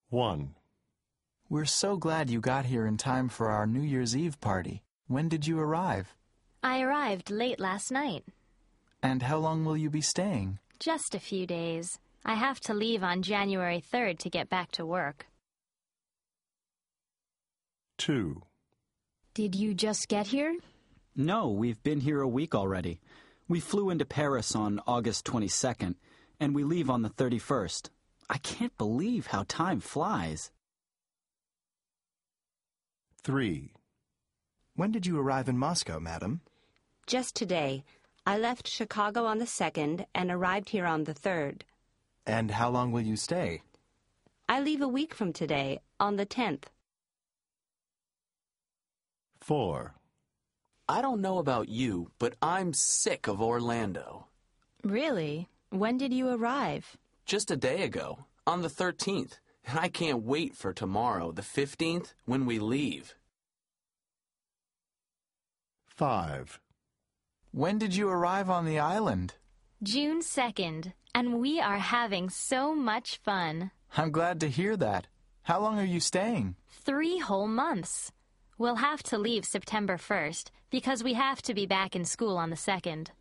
1. We're so glad you got here in time for our New Year's Eve party. When did you arrive? I arrived late last night. And how long will you be staying? Just a few days. I have to leave on January 3rd to get back to work. 2. Did you just get here? No, we've been here a week already. We flew into Paris on August 22nd, and we leave on the 31st. I can't believe how time flies. 3. When did you arrive in Moscow, madam? Just today. I left Chicago on the 2nd and arrived here on the 3rd. And how long will you stay? I leave a week from today, on the 10th. 4. I don't know about you, but I'm sick of Orlando. Really? When did you arrive? Just a day ago, on the 13th, and I can't wait for tomorrow, the 15th, when we leave. 5. When did you arrive on the island? June 2nd, and we are having so much fun. I'm glad to hear that. How long are you staying? 3 whole months. We'll have to leave September 1st because we have to be back in school on the 2nd.